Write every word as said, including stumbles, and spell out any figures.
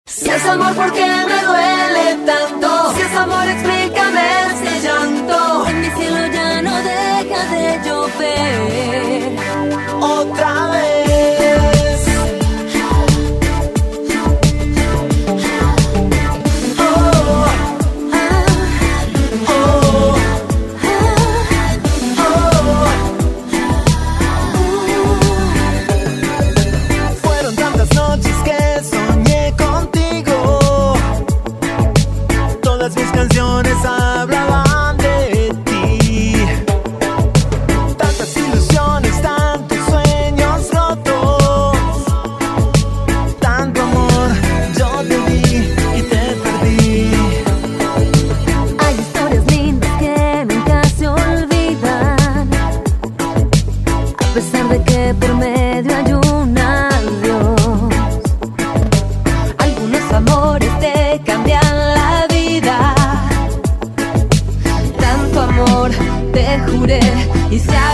Si es amor, ¿por qué me duele tanto? Si es amor, explícame ese llanto. En mi cielo ya no deja de llover. Otra vez. Oh, ah, oh, ah, oh. Fueron tantas noches que soñé contigo. Todas mis canciones hablaban de ti. Tantas ilusiones, tantos sueños rotos. Tanto amor, yo te vi y te perdí. Hay historias lindas que nunca se olvidan, a pesar de que por medio hay un adiós. Algunos amores te cambian la vida. Tanto amor te juré y se